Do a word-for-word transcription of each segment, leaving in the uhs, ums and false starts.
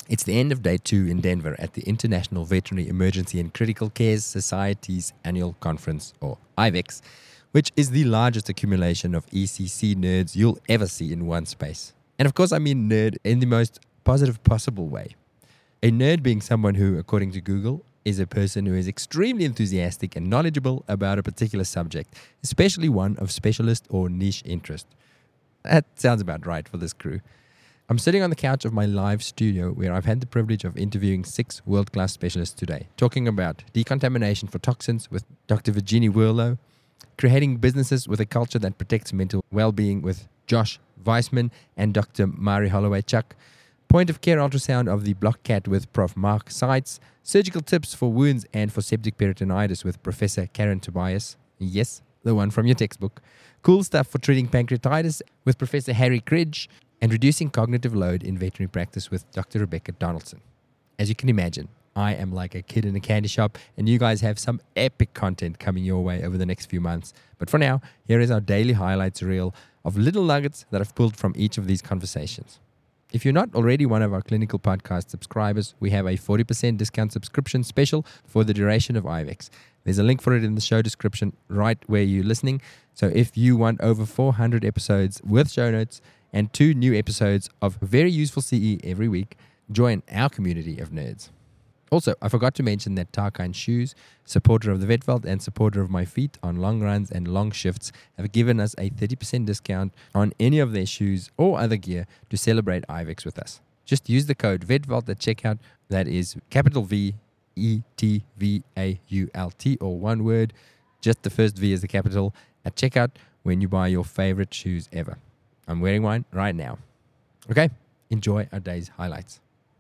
It's the end of day two in Denver at the International Veterinary Emergency and Critical Care Society's annual conference, or I V E X, which is the largest accumulation of E C C nerds you'll ever see in one space. And of course, I mean nerd in the most positive possible way. A nerd being someone who, according to Google, is a person who is extremely enthusiastic and knowledgeable about a particular subject, especially one of specialist or niche interest. That sounds about right for this crew. I'm sitting on the couch of my live studio where I've had the privilege of interviewing six world-class specialists today, talking about decontamination for toxins with Doctor Virginie Werlo, creating businesses with a culture that protects mental well-being with Josh Weissman and Doctor Mari Holloway-Chuck, point of care ultrasound of the block cat with Professor Mark Seitz, surgical tips for wounds and for septic peritonitis with Professor Karen Tobias, yes, the one from your textbook, cool stuff for treating pancreatitis with Professor Harry Cridge, and reducing cognitive load in veterinary practice with Doctor Rebecca Donaldson. As you can imagine, I am like a kid in a candy shop, and you guys have some epic content coming your way over the next few months. But for now, here is our daily highlights reel of little nuggets that I've pulled from each of these conversations. If you're not already one of our clinical podcast subscribers, we have a forty percent discount subscription special for the duration of I V E X. There's a link for it in the show description right where you're listening. So if you want over four hundred episodes with show notes and two new episodes of very useful C E every week, join our community of nerds. Also, I forgot to mention that Tarkine Shoes, supporter of the Vet Vault and supporter of my feet on long runs and long shifts, have given us a thirty percent discount on any of their shoes or other gear to celebrate I V E X with us. Just use the code VETVAULT at checkout. That is capital V E T V A U L T, or one word, just the first V is the capital, at checkout when you buy your favorite shoes ever. I'm wearing one right now. Okay, enjoy our day's highlights.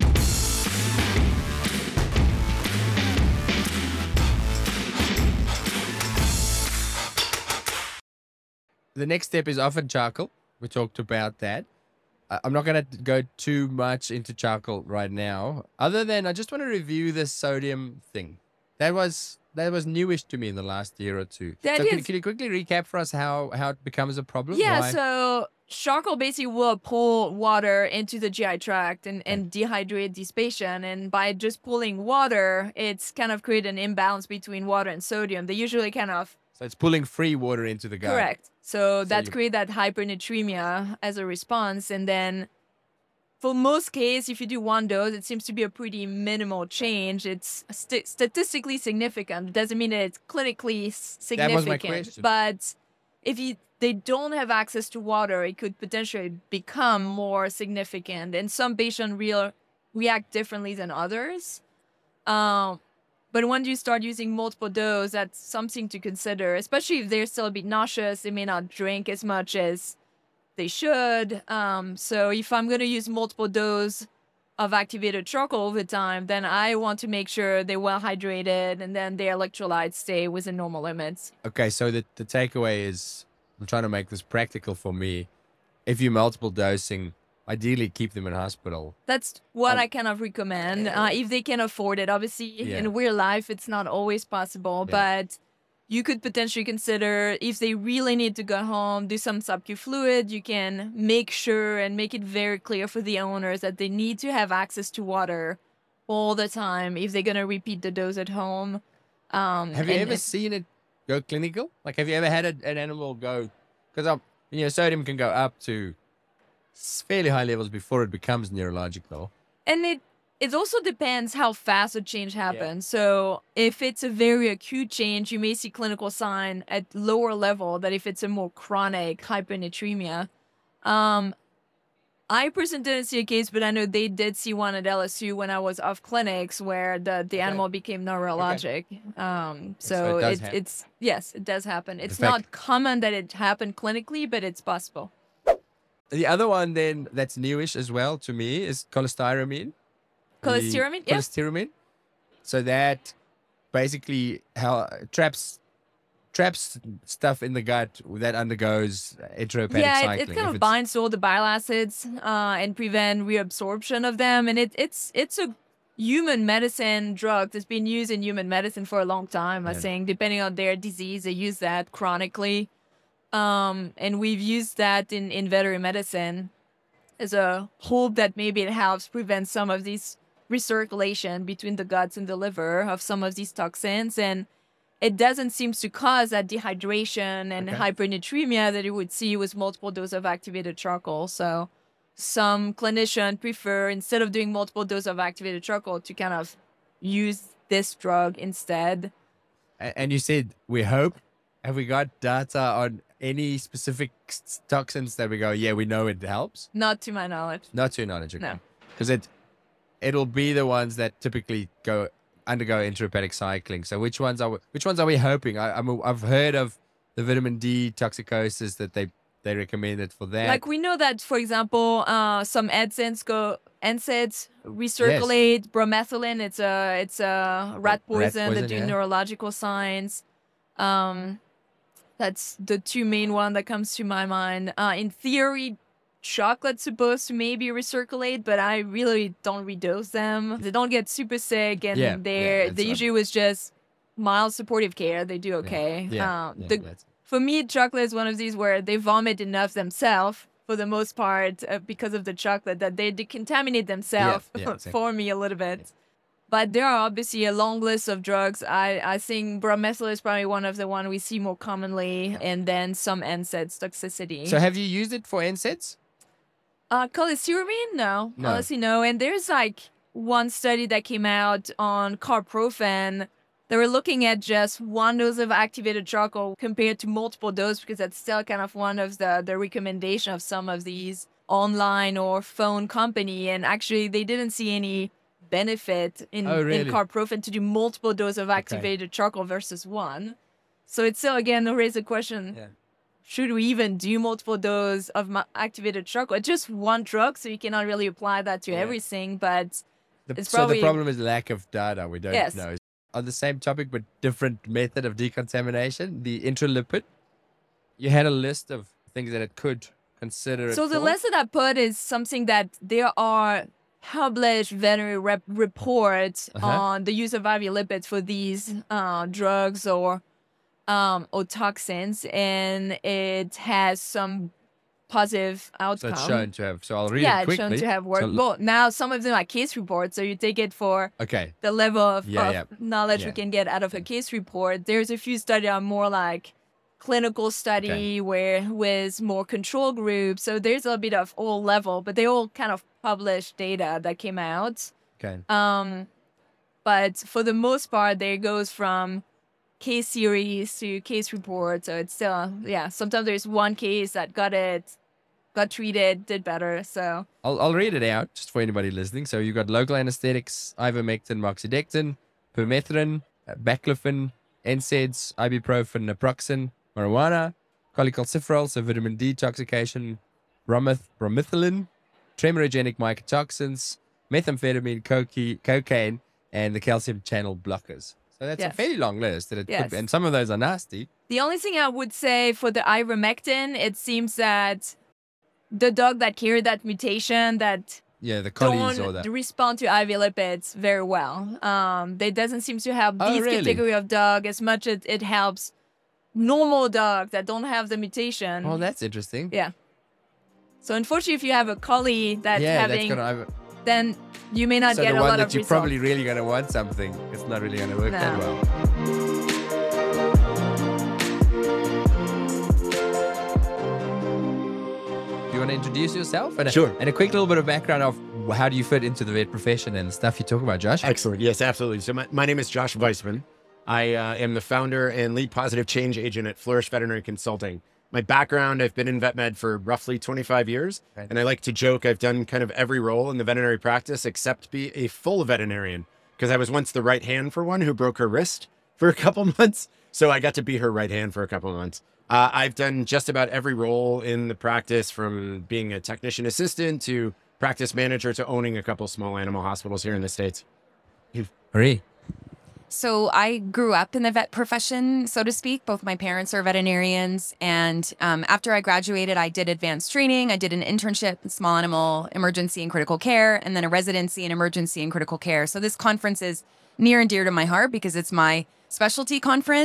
The next step is often charcoal. We talked about that. Uh, I'm not going to go too much into charcoal right now, other than I just want to review this sodium thing. That was that was newish to me in the last year or two. That so is. can, can you quickly recap for us how, how it becomes a problem? Yeah, Why? so charcoal basically will pull water into the G I tract and, and dehydrate this patient. And by just pulling water, it's kind of create an imbalance between water and sodium. They usually kind of... So it's pulling free water into the gut. Correct. So, so that you... create that hypernatremia as a response. And then for most cases, if you do one dose, it seems to be a pretty minimal change. It's st- statistically significant. It doesn't mean that it's clinically significant. That was my question. But if you they don't have access to water, it could potentially become more significant. And some patients real, react differently than others. Um, but when you start using multiple doses, that's something to consider, especially if they're still a bit nauseous. They may not drink as much as they should. Um, so if I'm going to use multiple doses of activated charcoal over time, then I want to make sure they're well hydrated and then their electrolytes stay within normal limits. Okay, so the, the takeaway is, I'm trying to make this practical for me. If you're multiple dosing, ideally keep them in hospital. That's what um, I kind of recommend. Uh, if they can afford it, obviously yeah. in real life, it's not always possible, yeah. but you could potentially consider if they really need to go home, do some sub-Q fluid. You can make sure and make it very clear for the owners that they need to have access to water all the time if they're going to repeat the dose at home. Um, have you ever if, seen it go clinical? Like, have you ever had a, an animal go, because you know, sodium can go up to fairly high levels before it becomes neurological. And it it also depends how fast a change happens. Yeah. So if it's a very acute change, you may see clinical sign at lower level than if it's a more chronic hypernatremia. Um, I personally didn't see a case, but I know they did see one at L S U when I was off clinics where the, the okay. animal became neurologic. Okay. Um, so so it it, it's, yes, it does happen. It's fact, not common that it happened clinically, but it's possible. The other one then that's newish as well to me is cholestyramine. Cholestyramine? Yeah. Cholestyramine. So that basically how traps traps stuff in the gut that undergoes enterohepatic yeah, cycling. it, it kind of binds to all the bile acids uh, and prevent reabsorption of them. And it, it's it's a human medicine drug that's been used in human medicine for a long time. I yeah. think depending on their disease, they use that chronically. Um, and we've used that in, in veterinary medicine. There's a hope that maybe it helps prevent some of these recirculation between the guts and the liver of some of these toxins. And it doesn't seem to cause that dehydration and Okay. hypernatremia that you would see with multiple doses of activated charcoal. So some clinicians prefer, instead of doing multiple doses of activated charcoal, to kind of use this drug instead. A- And you said we hope. Have we got data on any specific s- toxins that we go, yeah, we know it helps? Not to my knowledge. Not to your knowledge, okay. No. Because it, it'll be the ones that typically go undergo intrahepatic cycling. So which ones are we, which ones are we hoping? I, I'm, I've heard of the vitamin D toxicosis that they, they recommended for that. Like we know that, for example, uh, some N SAIDs go N SAIDs recirculate. Bromethylene, it's a it's a rat poison, poison, that do yeah. neurological signs. Um, that's the two main one that comes to my mind. Uh, in theory, chocolate's supposed to maybe recirculate, but I really don't redose them. They don't get super sick, and Yeah, yeah, they're that's they what- usually with just mild supportive care, they do okay. yeah, Uh, yeah, the that's- for me, chocolate is one of these where they vomit enough themselves for the most part uh, because of the chocolate that they decontaminate themselves Yeah, yeah, exactly. for me a little bit. But there are obviously a long list of drugs. I, I think bromethylene is probably one of the one we see more commonly, and then some N SAIDs toxicity. So have you used it for N SAIDs? Uh, cholestyramine? No. No. Honestly, no. And there's like one study that came out on carprofen. They were looking at just one dose of activated charcoal compared to multiple doses, because that's still kind of one of the, the recommendation of some of these online or phone company. And actually, they didn't see any benefit in, Oh, really? in carprofen to do multiple doses of activated charcoal versus one. So it's still, again, raise the question, Yeah. should we even do multiple doses of ma- activated charcoal? It's just one drug, so you cannot really apply that to Yeah. everything. But The, It's so probably- the problem is lack of data. We don't Yes. know. On the same topic, but different method of decontamination, the intralipid, you had a list of things that it could consider. it so the for. lesson I put is something that there are published veterinary rep- reports Uh-huh. on the use of I V lipids for these uh, drugs or um, or toxins, and it has some positive So outcome. it's shown to have. So I'll read yeah, it it's quickly. shown to have worked. So- well, now some of them are case reports, so you take it for okay. the level of, Yeah, of yeah. knowledge Yeah. we can get out of a case report. There's a few studies are more like clinical study Okay. where with more control groups. So there's a bit of all level, but they all kind of published data that came out. Okay. Um, but for the most part, there goes from case series to case report. So it's still, yeah, sometimes there's one case that got it, got treated, did better. So I'll, I'll read it out just for anybody listening. So you've got local anesthetics, ivermectin, moxidectin, permethrin, uh, baclofen, N SAIDs, ibuprofen, naproxen, marijuana, cholecalciferol, so vitamin D toxication, brometh, bromethylene, tremorogenic mycotoxins, methamphetamine, cocaine, cocaine, and the calcium channel blockers. So that's a Yes. fairly long list. That it Yes. could be, and some of those are nasty. the only thing I would say for the ivermectin, it seems that the dog that carried that mutation that Yeah, the collies or don't the. respond to I V lipids very well. Um, they doesn't seem to help Oh, these really? category of dog as much as it helps normal dogs that don't have the mutation. Oh, that's interesting. yeah. So unfortunately, if you have a collie that's yeah, having, that's gonna. then you may not So get the a one lot that of you're results. probably really gonna want something, it's not really gonna work that No. well. You want to introduce yourself? And a, Sure. And a quick little bit of background of how do you fit into the vet profession and stuff you talk about, Josh? Excellent. Yes, absolutely. So my, my name is Josh Weissman. I uh, am the founder and lead positive change agent at Flourish Veterinary Consulting. My background, I've been in vet med for roughly twenty-five years. Right. And I like to joke I've done kind of every role in the veterinary practice except be a full veterinarian, because I was once the right hand for one who broke her wrist for a couple months. So I got to be her right hand for a couple months. Uh, I've done just about every role in the practice, from being a technician assistant to practice manager to owning a couple small animal hospitals here in the States. Marie. So I grew up in the vet profession, so to speak. Both my parents are veterinarians. And um, after I graduated, I did advanced training. I did an internship in small animal emergency and critical care, and then a residency in emergency and critical care. So this conference is near and dear to my heart because it's my specialty conference.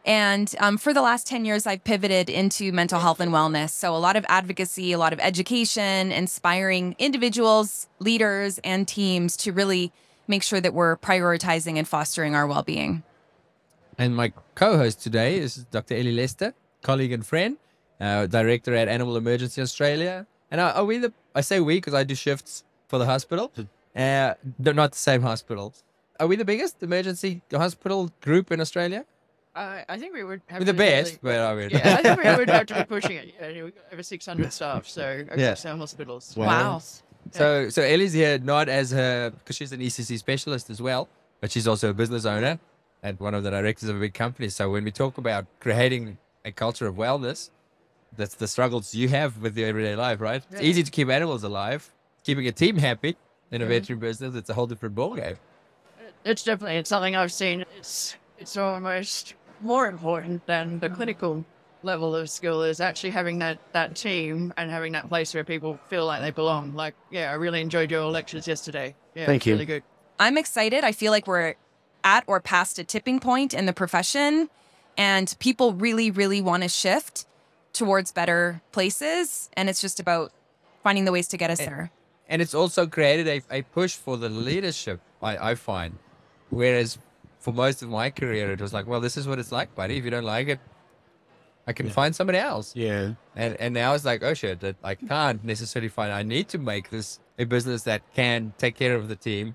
And um, for the last ten years, I've pivoted into mental health and wellness. So a lot of advocacy, a lot of education, inspiring individuals, leaders, and teams to really make sure that we're prioritizing and fostering our well-being. And my co-host today is Doctor Ellie Lester, colleague and friend, uh, director at Animal Emergency Australia. And are, are we the, I say we because I do shifts for the hospital, uh, they're not the same hospital. Are we the biggest emergency hospital group in Australia? Uh, I think we would have We're the to best, really- but I mean, Yeah, I think we would have to be pushing it. Yeah, we've got over six hundred staff, so across Yeah. our hospitals. Wow. So, so Ellie's here not as her, because she's an E C C specialist as well, but she's also a business owner and one of the directors of a big company. So when we talk about creating a culture of wellness, that's the struggles you have with your everyday life, right? It's Yeah. easy to keep animals alive, keeping a team happy in a veterinary business. It's a whole different ballgame. It's definitely it's something I've seen. It's it's almost more important than the clinical level of skill is actually having that, that team and having that place where people feel like they belong. Like, yeah, I really enjoyed your lectures yesterday. Yeah, Thank it's you. Really good. I'm excited. I feel like we're at or past a tipping point in the profession, and people really, really want to shift towards better places. And it's just about finding the ways to get us there. And it's also created a, a push for the leadership, I, I find. Whereas for most of my career, it was like, well, this is what it's like, buddy. If you don't like it, I can find somebody else. Yeah. And and now it's like, oh shit, that I can't necessarily find. I need to make this a business that can take care of the team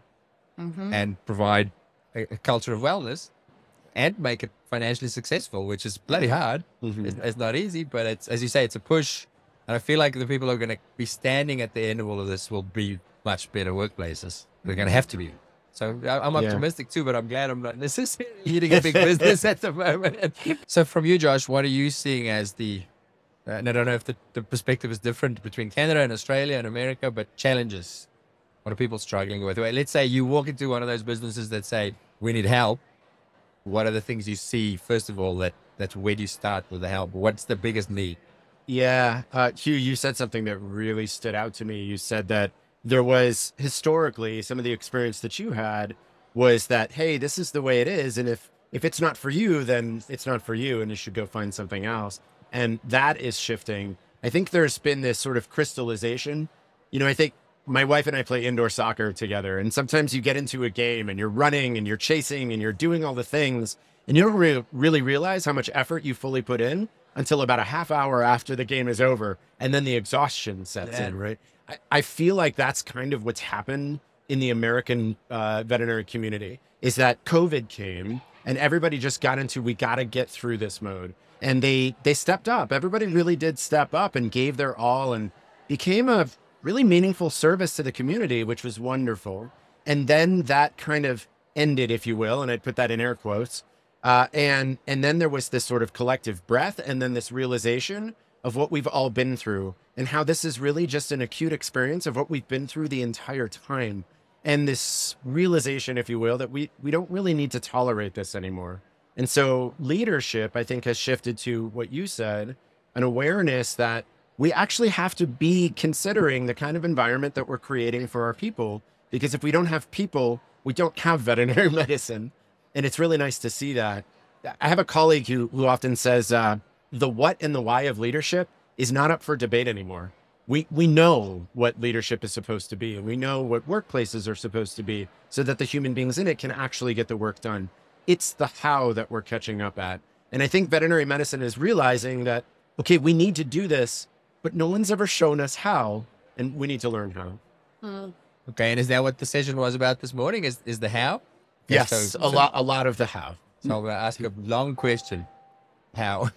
and provide a, a culture of wellness and make it financially successful, which is bloody hard. Mhm. It's, it's not easy, but it's, as you say, it's a push. And I feel like the people who are going to be standing at the end of all of this will be much better workplaces. They're going to have to be. So I- I'm Yeah. optimistic too, but I'm glad I'm not necessarily leading a big business at the moment. So from you, Josh, what are you seeing as the, uh, and I don't know if the, the perspective is different between Canada and Australia and America, but challenges. What are people struggling with? Well, let's say you walk into one of those businesses that say, we need help. What are the things you see, first of all, that that's where do you start with the help? What's the biggest need? Yeah. Uh, Hugh, you said something that really stood out to me. You said that there was historically some of the experience that you had was that, hey, this is the way it is. And if, if it's not for you, then it's not for you and you should go find something else. And that is shifting. I think there's been this sort of crystallization. You know, I think my wife and I play indoor soccer together. And sometimes you get into a game and you're running and you're chasing and you're doing all the things. And you don't re- really realize how much effort you fully put in until about a half hour after the game is over. And then the exhaustion sets Yeah. in, right? I, I feel like that's kind of what's happened in the American uh, veterinary community is that COVID came and everybody just got into, we got to get through this mode. And they, they stepped up. Everybody really did step up and gave their all and became a really meaningful service to the community, which was wonderful. And then that kind of ended, if you will, and I'd put that in air quotes. Uh, and and then there was this sort of collective breath and then this realization of what we've all been through and how this is really just an acute experience of what we've been through the entire time. And this realization, if you will, that we, we don't really need to tolerate this anymore. And so leadership, I think, has shifted to what you said, an awareness that we actually have to be considering the kind of environment that we're creating for our people. Because if we don't have people, we don't have veterinary medicine. And it's really nice to see that. I have a colleague who, who often says uh, the what and the why of leadership is not up for debate anymore. We, we know what leadership is supposed to be, and we know what workplaces are supposed to be so that the human beings in it can actually get the work done. It's the how that we're catching up at. And I think veterinary medicine is realizing that, okay, we need to do this, but no one's ever shown us how, and we need to learn how. Okay, and is that what the session was about this morning? Is is the how? Yes, So- a lot, a lot of the how. So I'm going to ask you a long question. How?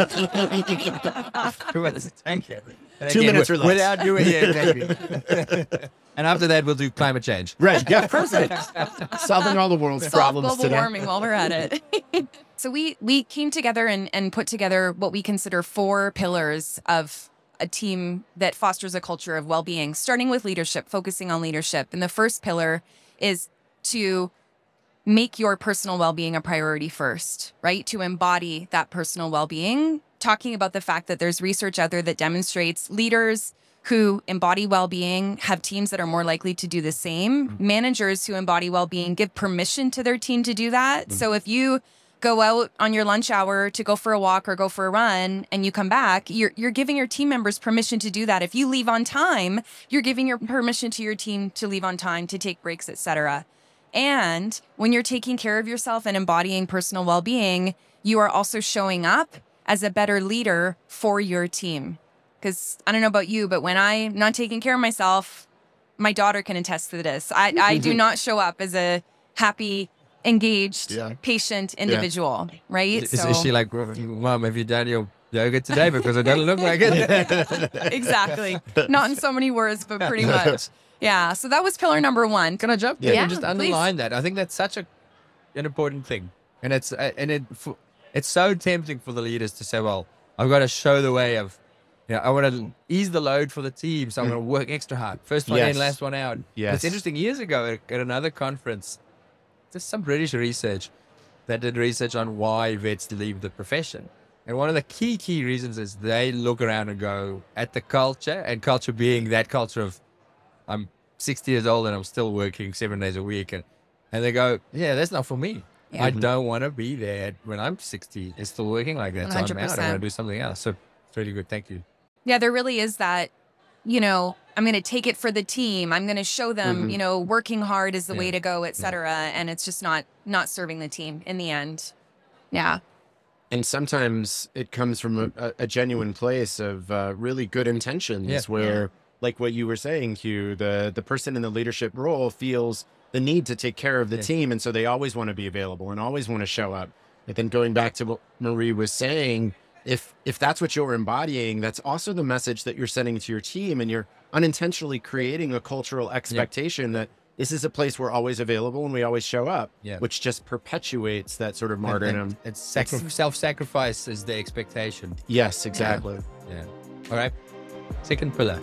Thank you. And Two again, minutes or wi- less. Without doing it. And after that, we'll do climate change. Right. Yeah. Perfect. Solving all the world's Solve problems global today. warming while we're at it. So we we came together and, and put together what we consider four pillars of a team that fosters a culture of well-being, starting with leadership, focusing on leadership. And the first pillar is to make your personal well-being a priority first, right? To embody that personal well-being, talking about the fact that there's research out there that demonstrates leaders who embody well-being have teams that are more likely to do the same. Managers who embody well-being give permission to their team to do that. So if you go out on your lunch hour to go for a walk or go for a run and you come back, you're you're giving your team members permission to do that. If you leave on time, you're giving your permission to your team to leave on time, to take breaks, et cetera. And when you're taking care of yourself and embodying personal well-being, you are also showing up as a better leader for your team. Because I don't know about you, but when I'm not taking care of myself, my daughter can attest to this. I, I do not show up as a happy, engaged, Yeah. patient individual, right? Is, is she like, Mom, have you done your yoga today? Because it doesn't look like it. Exactly. Not in so many words, but pretty much. Yeah. So that was pillar number one. Can I jump in Yeah, and just please. underline that? I think that's such a an important thing, and it's uh, and it f- it's so tempting for the leaders to say, "Well, I've got to show the way of, you know, I want to ease the load for the team, so I'm going to work extra hard. First one Yes. in, last one out." Yes. It's interesting. Years ago at, at another conference, there's some British research that did research on why vets leave the profession. And one of the key, key reasons is they look around and go at the culture, and culture being that culture of, I'm sixty years old and I'm still working seven days a week. And, and they go, yeah, that's not for me. Yeah. I don't want to be there when I'm sixty and still working like that. So I'm out. I want to one hundred percent. do something else. So it's really good. Thank you. Yeah, there really is that, you know, I'm going to take it for the team. I'm going to show them, you know, working hard is the Yeah. way to go, et cetera. And it's just not, not serving the team in the end. Yeah. And sometimes it comes from a, a genuine place of uh, really good intentions Yeah. where, like what you were saying, Hugh, the, the person in the leadership role feels the need to take care of the Yeah. team. And so they always want to be available and always want to show up. And then going back to what Marie was saying, if if that's what you're embodying, that's also the message that you're sending to your team, and you're unintentionally creating a cultural expectation that this is a place we're always available and we always show up, Yeah. which just perpetuates that sort of And- martyrdom. and It's sacri- self-sacrifice is the expectation. Yes, exactly. Yeah. All right. Second pillar.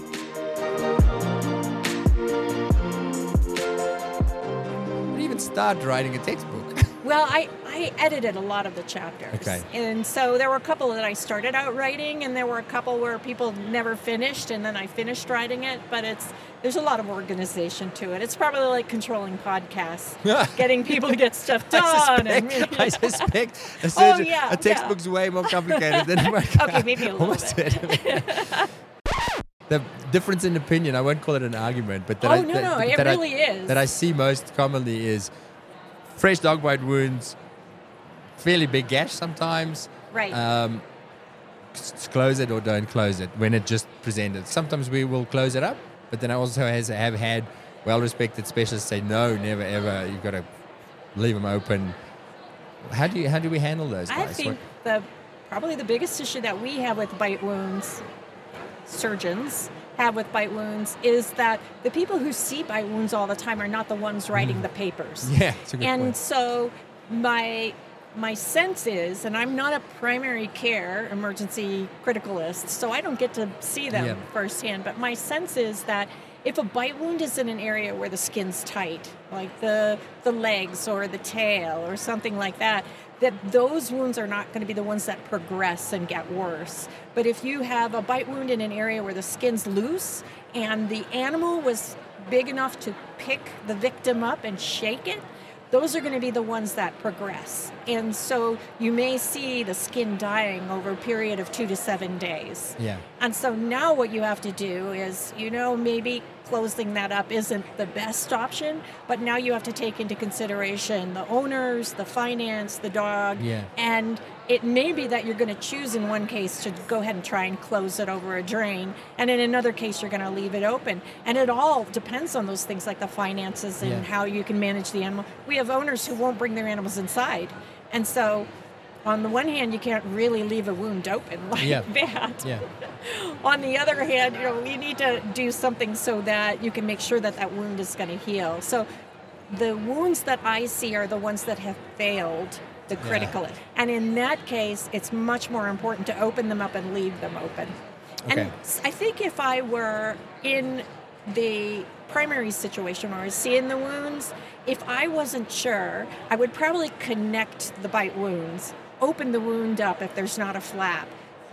How do you even start writing a textbook? Well, I, I edited a lot of the chapters. Okay. And so there were a couple that I started out writing, and there were a couple where people never finished, and then I finished writing it. But it's there's a lot of organization to it. It's probably like controlling podcasts, getting people to get stuff done. I and, suspect, I suspect a, Oh, surgeon- yeah, a textbook's way more complicated than my Okay, maybe a little Almost bit. did. The difference in opinion, I won't call it an argument, but that Oh, I, no, that, no, it that really I, is. that I see most commonly is fresh dog bite wounds, fairly big gash sometimes. Right. Um, s- close it or don't close it when it just presented. Sometimes we will close it up, but then I also has, have had well-respected specialists say, no, never, ever. You've got to leave them open. How do you how do we handle those I guys? think What- the probably the biggest issue that we have with bite wounds, surgeons have with bite wounds, is that the people who see bite wounds all the time are not the ones writing the papers. yeah, it's a good And point. so my my sense is, and I'm not a primary care emergency criticalist, so I don't get to see them Yeah. firsthand, but my sense is that if a bite wound is in an area where the skin's tight, like the the legs or the tail or something like that, that those wounds are not going to be the ones that progress and get worse. But if you have a bite wound in an area where the skin's loose and the animal was big enough to pick the victim up and shake it, those are going to be the ones that progress. And so you may see the skin dying over a period of two to seven days. Yeah. And so now what you have to do is, you know, maybe closing that up isn't the best option, but now you have to take into consideration the owners, the finance, the dog, Yeah. and it may be that you're going to choose in one case to go ahead and try and close it over a drain, and in another case you're going to leave it open. And it all depends on those things like the finances and Yeah. how you can manage the animal. We have owners who won't bring their animals inside, and so on the one hand you can't really leave a wound open like Yeah. that. Yeah. On the other hand, you know, you need to do something so that you can make sure that that wound is going to heal. So the wounds that I see are the ones that have failed the critical. And in that case, it's much more important to open them up and leave them open. Okay. And s- I think if I were in the primary situation where I was seeing the wounds, if I wasn't sure, I would probably connect the bite wounds, open the wound up if there's not a flap,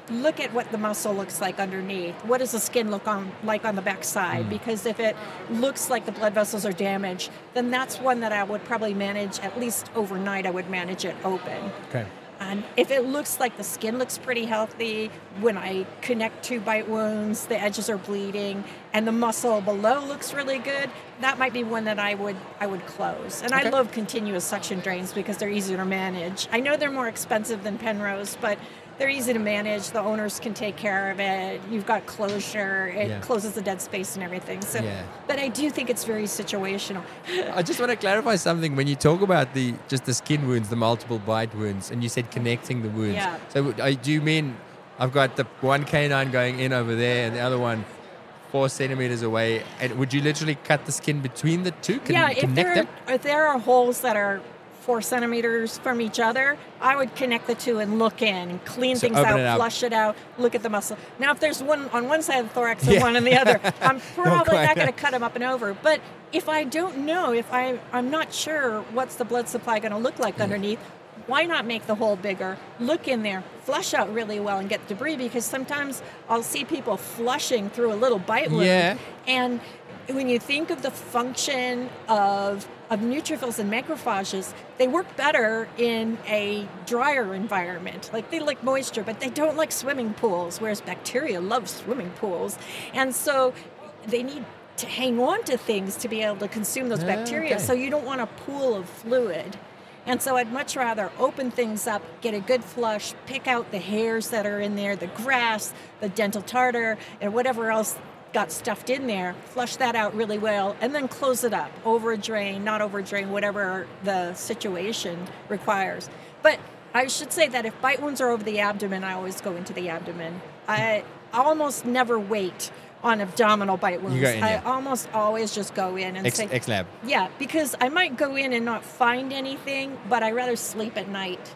look at what the muscle looks like underneath. What does the skin look on like on the backside? Mm. Because if it looks like the blood vessels are damaged, then that's one that I would probably manage, at least overnight, I would manage it open. Okay. And if it looks like the skin looks pretty healthy, when I connect two bite wounds, the edges are bleeding, and the muscle below looks really good, that might be one that I would I would close. And Okay. I love continuous suction drains because they're easier to manage. I know they're more expensive than Penrose, but they're easy to manage. The owners can take care of it. You've got closure. It Yeah. closes the dead space and everything. So, Yeah. but I do think it's very situational. I just want to clarify something. When you talk about the just the skin wounds, the multiple bite wounds, and you said connecting the wounds. Yeah. So uh, do you mean I've got the one canine going in over there and the other one four centimeters away, and would you literally cut the skin between the two? Can yeah, you if connect there, them? if there are holes that are four centimeters from each other, I would connect the two and look in, clean So things open out, it up. flush it out, look at the muscle. Now, if there's one on one side of the thorax and Yeah. one on the other, I'm probably quite. not going to cut them up and over. But if I don't know, if I, I'm not sure what's the blood supply going to look like underneath, why not make the hole bigger? Look in there, flush out really well and get debris, because sometimes I'll see people flushing through a little bite wound. Yeah. And when you think of the function of of neutrophils and macrophages, they work better in a drier environment. Like, they like moisture, but they don't like swimming pools, whereas bacteria love swimming pools. And so they need to hang on to things to be able to consume those bacteria. Okay. So you don't want a pool of fluid. And so I'd much rather open things up, get a good flush, pick out the hairs that are in there, the grass, the dental tartar, and whatever else got stuffed in there, flush that out really well, and then close it up, over a drain, not over a drain, whatever the situation requires. But I should say that if bite wounds are over the abdomen, I always go into the abdomen. I almost never wait on abdominal bite wounds. go in, I yeah. almost always just go in and X, say, X-Lab. yeah, because I might go in and not find anything, but I'd rather sleep at night.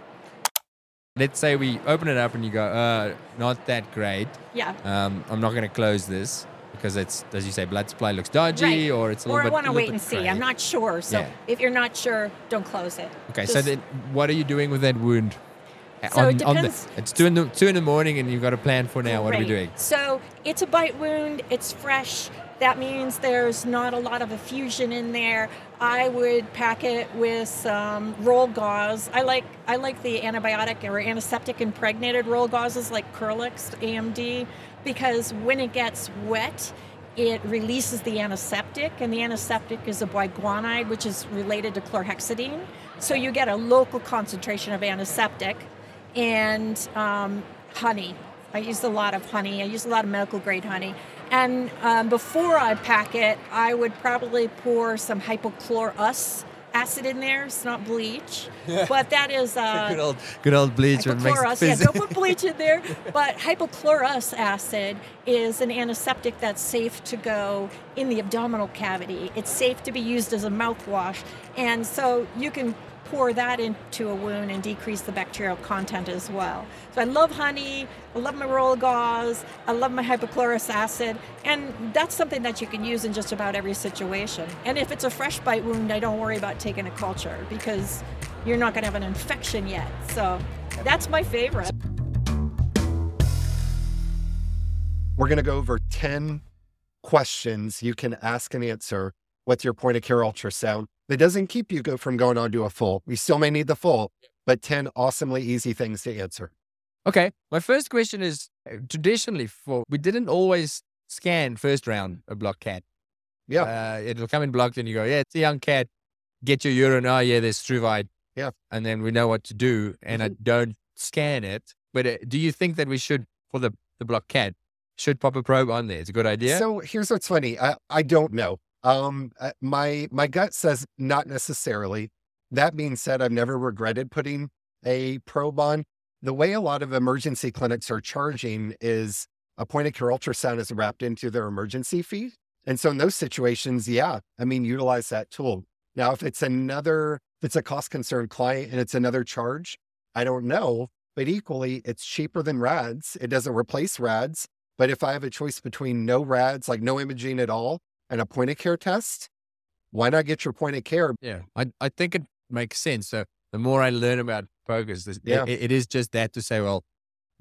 Let's say we open it up and you go, uh, not that great. Yeah. Um, I'm not going to close this because it's, as you say, blood supply looks dodgy, Right. or it's a Or little I bit. want to little wait bit and see. grey. I'm not sure. So Yeah. if you're not sure, don't close it. Okay, so Just- then what are you doing with that wound? So it the, depends- it's two in the two in the morning, and you've got a plan for now. What are we Right. doing? So it's a bite wound. It's fresh. That means there's not a lot of effusion in there. I would pack it with some roll gauze. I like I like the antibiotic or antiseptic impregnated roll gauzes like Curlix, A M D, because when it gets wet, it releases the antiseptic, and the antiseptic is a biguanide, which is related to chlorhexidine. So you get a local concentration of antiseptic and um, honey. I use a lot of honey. I use a lot of medical grade honey. And um, before I pack it, I would probably pour some hypochlorous acid in there. It's not bleach, but that is uh, good old, good old bleach. It makes it hypochlorous. Yeah, fizz. don't put bleach in there. But hypochlorous acid is an antiseptic that's safe to go in the abdominal cavity. It's safe to be used as a mouthwash, and so you can pour that into a wound and decrease the bacterial content as well. So I love honey, I love my roll gauze, I love my hypochlorous acid, and that's something that you can use in just about every situation. And if it's a fresh bite wound, I don't worry about taking a culture because you're not going to have an infection yet. So that's my favorite. We're going to go over ten questions you can ask and answer with your point of care ultrasound. That doesn't keep you go from going on to a full. We still may need the full, but ten awesomely easy things to answer. Okay, my first question is uh, traditionally for we didn't always scan first round a block cat. Yeah. Uh, it'll come in blocked, and you go, yeah, it's a young cat. Get your urine. Oh, yeah, there's struvite. Yeah. And then we know what to do, and I don't scan it. But uh, do you think that we should, for the, the block cat, should pop a probe on there? It's a good idea. So here's what's funny. I, I don't know. Um, uh, my my gut says not necessarily. That being said, I've never regretted putting a probe on. The way a lot of emergency clinics are charging is a point of care ultrasound is wrapped into their emergency fee. And so in those situations, yeah, I mean, utilize that tool. Now, if it's another, if it's a cost concerned client and it's another charge, I don't know, but equally it's cheaper than R A Ds. It doesn't replace R A Ds. But if I have a choice between no R A Ds, like no imaging at all, and a point of care test, why not get your point of care? Yeah, I, I think it makes sense. So the more I learn about progress, this, Yeah. it, it is just that to say, well,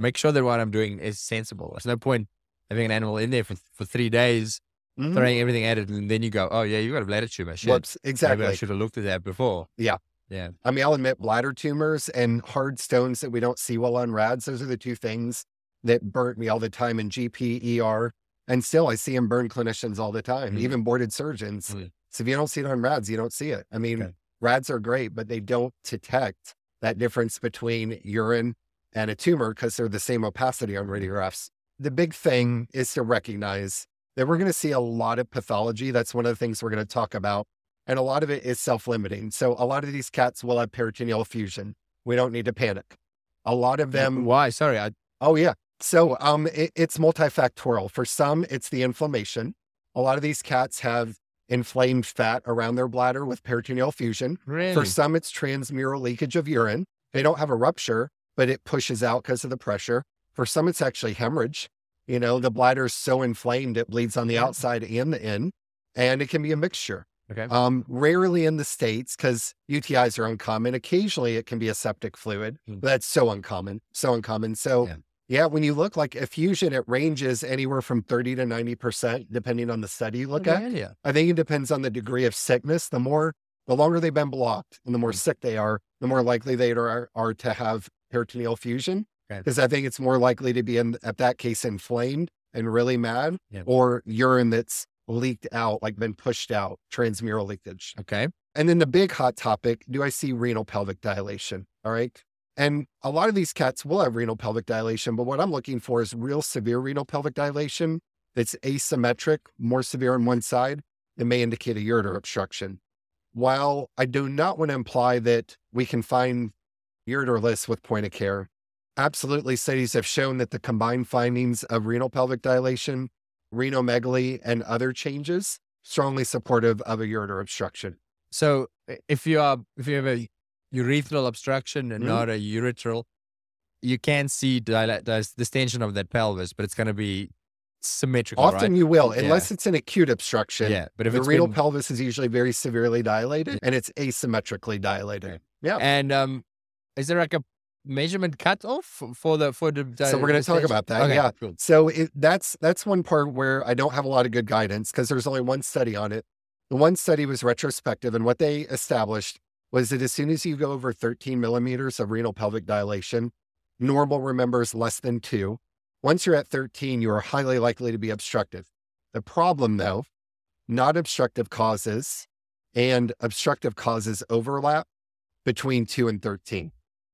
make sure that what I'm doing is sensible. There's no point having an animal in there for, for three days, Mhm. throwing everything at it, and then you go, oh, yeah, you got a bladder tumor. Shit. Whoops, Maybe I exactly. should have looked at that before. Yeah. Yeah. I mean, I'll admit bladder tumors and hard stones that we don't see well on rads. Those are the two things that burnt me all the time in G P, E R. And still, I see them burn clinicians all the time, Mhm. even boarded surgeons. Mhm. So if you don't see it on rads, you don't see it. I mean, Okay. rads are great, but they don't detect that difference between urine and a tumor because they're the same opacity on radiographs. The big thing is to recognize that we're going to see a lot of pathology. That's one of the things we're going to talk about. And a lot of it is self-limiting. So a lot of these cats will have peritoneal effusion. We don't need to panic. A lot of them. Why? Sorry. I, Oh, yeah. So um, it, it's multifactorial. For some, it's the inflammation. A lot of these cats have inflamed fat around their bladder with peritoneal effusion. really? For some, it's transmural leakage of urine. They don't have a rupture, but it pushes out because of the pressure. For some, it's actually hemorrhage. You know, the bladder is so inflamed, it bleeds on the outside and the in, and it can be a mixture. Okay. Um, rarely in the States, because U T Is are uncommon. Occasionally, it can be a septic fluid. Mm. But that's so uncommon, so uncommon. So, Yeah. yeah. when you look like effusion, it ranges anywhere from thirty to ninety percent, depending on the study you look at. Yeah. I think it depends on the degree of sickness. The more, the longer they've been blocked and the more Mm. sick they are, the more likely they are, are to have peritoneal effusion. Okay. Because I think it's more likely to be, in at that case, inflamed and really mad, Yep. or urine that's leaked out, like been pushed out, transmural leakage. Okay. And then the big hot topic, do I see renal pelvic dilation? All right. And a lot of these cats will have renal pelvic dilation, but what I'm looking for is real severe renal pelvic dilation that's asymmetric, more severe on one side. It may indicate a ureter obstruction. While I do not want to imply that we can find ureterless with point of care, absolutely studies have shown that the combined findings of renal pelvic dilation, renomegaly, and other changes strongly supportive of a ureter obstruction. So i- if you are, if you have a urethral obstruction and Mhm. not a ureteral, you can see dila- dis- distension of that pelvis, but it's going to be symmetrical, Often right? you will, Yeah. unless it's an acute obstruction. Yeah. But if The it's renal been- pelvis is usually very severely dilated and it's asymmetrically dilated. Okay. Yeah. and um, is there like a measurement cutoff for for the for the? So we're going to talk distension? about that. Okay, Yeah. cool. So it, that's that's one part where I don't have a lot of good guidance because there's only one study on it. The one study was retrospective, and what they established was that as soon as you go over thirteen millimeters of renal pelvic dilation, normal remembers less than two. Once you're at thirteen, you are highly likely to be obstructive. The problem, though, not obstructive causes and obstructive causes overlap between two and thirteen.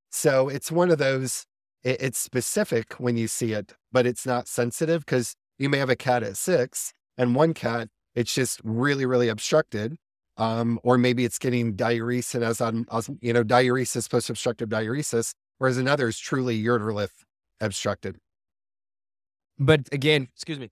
So it's one of those, it- it's specific when you see it, but it's not sensitive because you may have a cat at six and one cat, it's just really, really obstructed. Um, or maybe it's getting diuresis as on, as, you know, diuresis, post-obstructive diuresis, whereas another is truly ureterolith obstructed. But again, excuse me.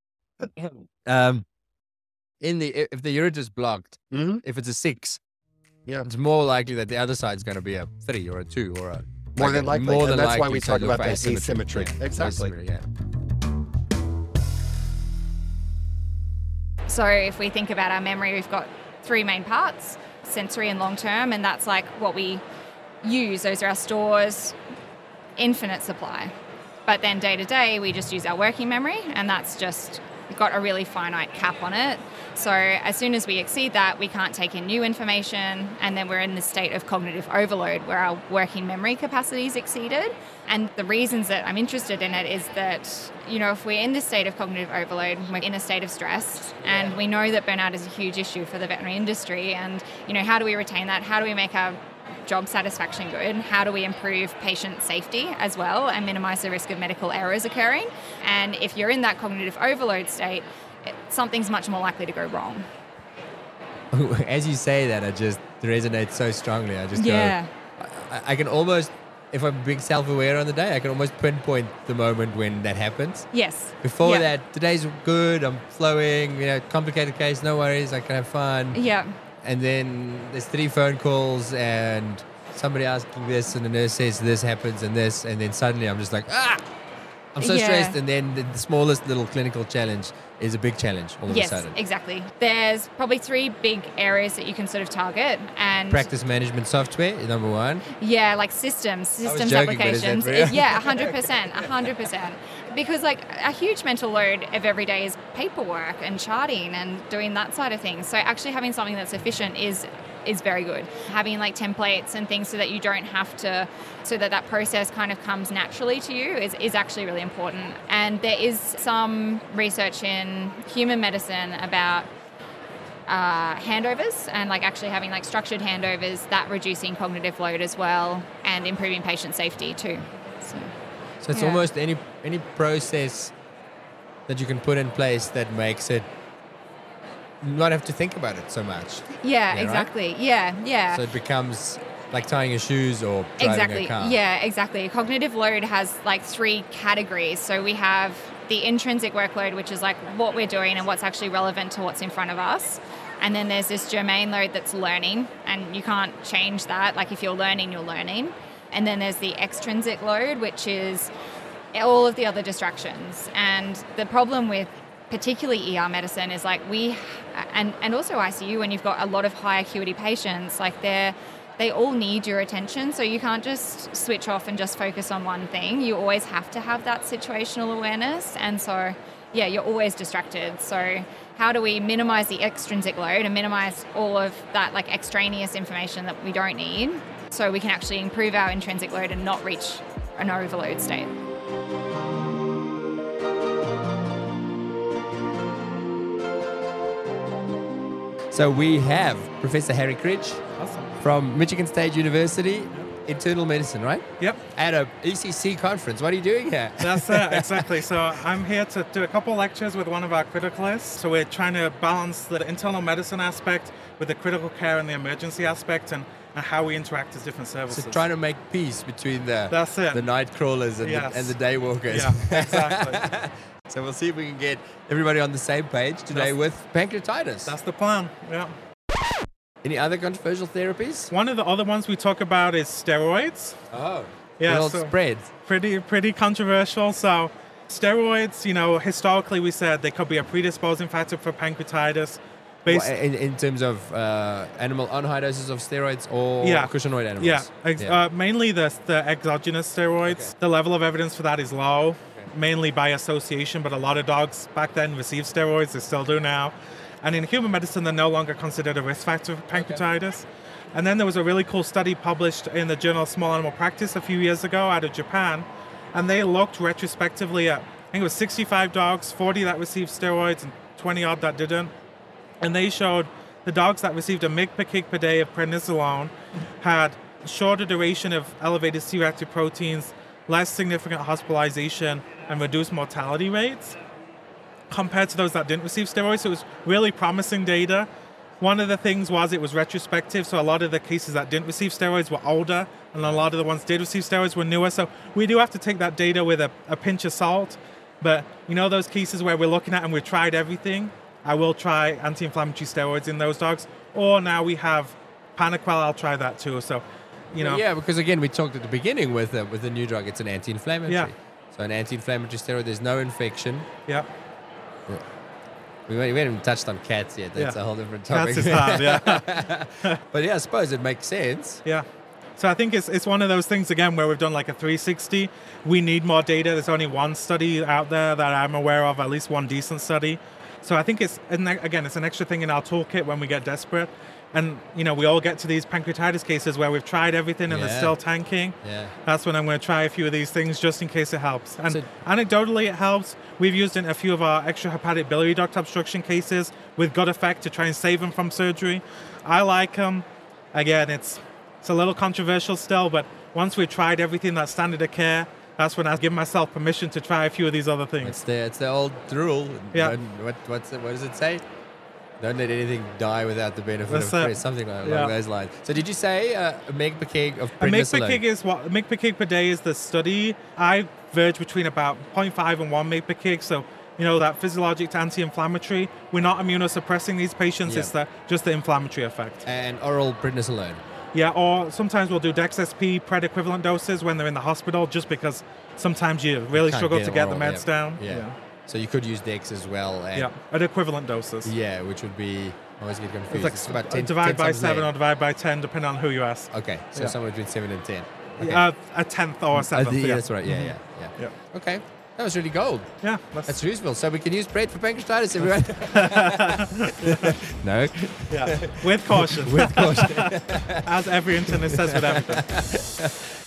um, in the i- if the ureter is blocked, Mm-hmm. if it's a six, Yeah. it's more likely that the other side is going to be a three or a two or a More like than a- likely. More And than that's why likely, we so talk look about for that asymmetry. Yeah, Exactly. asymmetry, yeah. So if we think about our memory, we've got three main parts, sensory and long-term, and that's like what we use. Those are our stores, infinite supply. But then day to day, we just use our working memory, and that's just got a really finite cap on it. So as soon as we exceed that, we can't take in new information, and then we're in this state of cognitive overload where our working memory capacity is exceeded. And the reasons that I'm interested in it is that, you know, if we're in this state of cognitive overload, we're in a state of stress, and we know that burnout is a huge issue for the veterinary industry. And, you know, how do we retain that? How do we make our job satisfaction good? How do we improve patient safety as well and minimize the risk of medical errors occurring? And if you're in that cognitive overload state, it- something's much more likely to go wrong. As you say that, it just resonates so strongly. I just Yeah. go, I, I can almost, if I'm being self-aware on the day, I can almost pinpoint the moment when that happens. Yes. Before Yeah. that, today's good, I'm flowing, you know, complicated case, no worries, I can have fun. Yeah. And then there's three phone calls and somebody asking this and the nurse says this happens and this, and then suddenly I'm just like, ah, I'm so Yeah. stressed, and then the, the smallest little clinical challenge is a big challenge all of Yes, a sudden. exactly. There's probably three big areas that you can sort of target, and Practice management software is number one. yeah, like systems, systems joking, but is that applications. real? Is- yeah, one hundred percent, one hundred percent. Because like a huge mental load of every day is paperwork and charting and doing that side of things. So actually having something that's efficient is is very good. Having like templates and things so that you don't have to, so that that process kind of comes naturally to you is, is actually really important. And there is some research in human medicine about uh, handovers and like actually having like structured handovers, that reducing cognitive load as well and improving patient safety too. So, So it's Yeah. almost any any process that you can put in place that makes it not have to think about it so much. yeah, right? exactly. Yeah, yeah. So it becomes like tying your shoes or driving Exactly. a car. Yeah, exactly. Cognitive load has like three categories. So we have the intrinsic workload, which is like what we're doing and what's actually relevant to what's in front of us. And then there's this germane load that's learning, and you can't change that. Like if you're learning, you're learning. And then there's the extrinsic load, which is all of the other distractions. And the problem with particularly E R medicine is like we, and, and also I C U, when you've got a lot of high acuity patients, like they're, they all need your attention. So you can't just switch off and just focus on one thing. You always have to have that situational awareness. And so, yeah, you're always distracted. So how do we minimize the extrinsic load and minimize all of that like extraneous information that we don't need so we can actually improve our intrinsic load and not reach an overload state? So we have Professor Harry Critch Awesome. from Michigan State University, internal medicine, right? Yep, At a E C C conference. What are you doing here? that's it, exactly. So I'm here to do a couple lectures with one of our criticalists. So we're trying to balance the internal medicine aspect with the critical care and the emergency aspect, and, and how we interact as different services. So trying to make peace between the That's it. the night crawlers and, Yes. the, and the day walkers. Yeah, exactly. So we'll see if we can get everybody on the same page today That's- with pancreatitis. That's the plan, yeah. Any other controversial therapies? One of the other ones we talk about is steroids. Oh, Yeah, well so- spread. Pretty, pretty controversial. So steroids, you know, historically we said they could be a predisposing factor for pancreatitis. Based, Well, in, in terms of uh, animal on high doses of steroids or Yeah. cushion-oyed animals? Yeah, ex- Yeah. Uh, mainly the, the exogenous steroids. The level of evidence for that is low, mainly by association, but a lot of dogs back then received steroids, they still do now. And in human medicine, they're no longer considered a risk factor for pancreatitis. And then there was a really cool study published in the Journal of Small Animal Practice a few years ago out of Japan, and they looked retrospectively at, I think it was sixty-five dogs, forty that received steroids and twenty odd that didn't. And they showed the dogs that received a mg per kg per day of prednisolone had shorter duration of elevated C-reactive proteins, less significant hospitalization, and reduced mortality rates compared to those that didn't receive steroids. So it was really promising data. One of the things was it was retrospective, so a lot of the cases that didn't receive steroids were older, and a lot of the ones that did receive steroids were newer. So we do have to take that data with a, a pinch of salt. But you know those cases where we're looking at and we've tried everything? I will try anti-inflammatory steroids in those dogs. Or now we have Panaquel, I'll try that too. So, you know. Yeah, because again, we talked at the beginning with the, with the new drug, it's an anti-inflammatory. Yeah. So an anti-inflammatory steroid, there's no infection. Yeah. We haven't even touched on cats yet. That's Yeah. a whole different topic. Cats is hard, yeah. But yeah, I suppose it makes sense. Yeah. So I think it's it's one of those things again where we've done like a three sixty. We need more data. There's only one study out there that I'm aware of, at least one decent study. So I think it's and again it's an extra thing in our toolkit when we get desperate. And you know we all get to these pancreatitis cases where we've tried everything and Yeah. they're still tanking. Yeah. That's when I'm going to try a few of these things just in case it helps. And So- anecdotally, it helps. We've used it in a few of our extrahepatic biliary duct obstruction cases with good effect to try and save them from surgery. I like them. Again, it's it's a little controversial still, but once we've tried everything that's standard of care, that's when I give myself permission to try a few of these other things. It's the it's the old rule. Yeah. Don't- What what's it, what does it say? Don't let anything die without the benefit That's of it. praise. Something like, Yeah. along those lines. So did you say uh, a meg per kg of A mg per prednisolone? kg is what a mg per kg per day is the study. I verge between about zero point five and one mg per kg. So you know that physiologic to anti-inflammatory. We're not immunosuppressing these patients. Yeah. It's the just the inflammatory effect. And oral prednisolone. Yeah, or sometimes we'll do Dex S P pred equivalent doses when they're in the hospital, just because sometimes you really Can't struggle get to it get oral, the meds yeah. down. Yeah. So you could use Dex as well. And Yeah, at equivalent doses. Yeah, which would be, I always get confused. It's like It's about uh, ten, divide ten by times seven nine. or divide by ten, depending on who you ask. Okay, so Yeah. somewhere between seven and ten. Okay. Uh, a tenth or a Uh, seventh. the- yeah. That's right, yeah, Mhm. yeah, yeah, Yeah. Okay, that was really gold. Yeah, that's, That's useful. So we can use bread for pancreatitis, everyone. No? yeah. With caution. With caution. As every internist says with everything.